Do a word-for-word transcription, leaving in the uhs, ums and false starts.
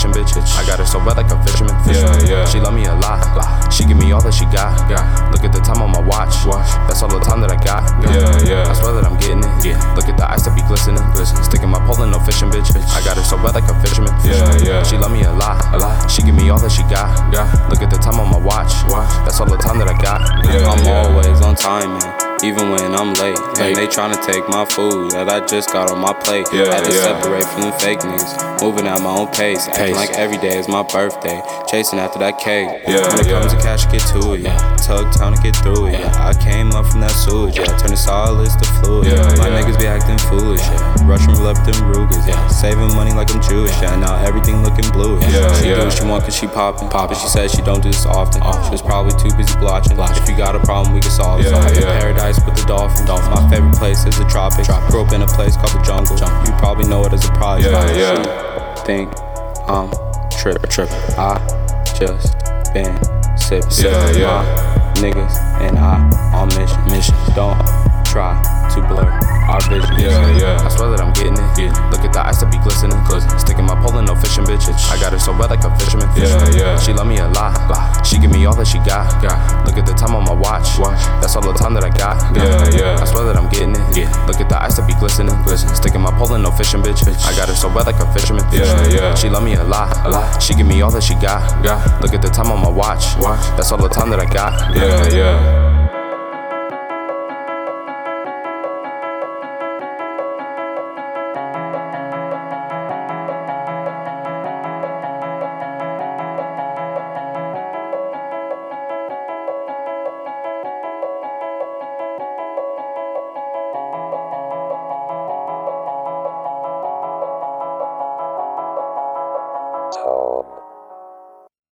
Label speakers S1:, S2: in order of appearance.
S1: fishing bitch. I got her so wet like a fisherman. fisherman.
S2: Yeah, yeah.
S1: She love me a lot. She give me all that she got. Look at the time on my watch. That's all the time that I got.
S2: Yeah, yeah.
S1: I swear that I'm getting it. Yeah. Look at the eyes that be glistening. Sticking my pole in no fishing bitch. I got her so wet like a fisherman.
S2: Yeah, yeah.
S1: She love me a lot. A lot. She give me all that she got. Look at the time on my watch. That's all the time that I got.
S2: Yeah,
S3: I'm
S2: yeah.
S3: always on time, man, even when I'm late. And they tryna take my food that I just got on my plate.
S2: Yeah,
S3: Had to
S2: yeah.
S3: separate from the fake niggas, moving at my own pace, acting like every day is my birthday, chasing after that cake.
S2: Yeah,
S3: when it
S2: yeah.
S3: comes to cash, get to it. Yeah. Tug time to get through it. Yeah. I came up from that sewage. Yeah. Turn the solids to fluid.
S2: Yeah,
S3: my
S2: yeah.
S3: niggas be acting foolish. Yeah. Russian roulette with them Rugers. Yeah. Saving money like I'm Jewish. Yeah. Now everything looking bluish.
S2: Yeah,
S3: she
S2: yeah.
S3: do what she want cause she poppin'. Poppin'. She says she don't do this often. She was probably too busy blotching. If you got a problem, we can solve it.
S2: Yeah,
S3: So I'm in
S2: yeah.
S3: paradise with the dolphins. My favorite place is the tropics. Grew up in a place called the jungle. You probably know it as a project.
S2: Yeah, yeah.
S3: Think I'm trippin', trippin'. I just been sippin',
S2: Yeah,
S3: sippin'.
S2: yeah.
S3: My niggas and I on mission, mission. Don't try to blur our vision.
S2: Yeah, yeah.
S1: I swear that I'm getting it. Look at the eyes that be glistening. Sticking my pole in no fishing bitch. I got her so wet like a fisherman.
S2: Yeah, yeah.
S1: She love me a lot. She give me all that she got. Look at the time on my watch. That's all the time that I got.
S2: Yeah, yeah.
S1: I swear that I'm getting it. Look at the eyes that be glistening. Sticking my pole in no fishing bitch. I got her so wet like a fisherman.
S2: Yeah, yeah.
S1: She love me a lot. She give me all that she got. Look at the time on my watch. That's all the time that I got.
S2: Yeah, yeah.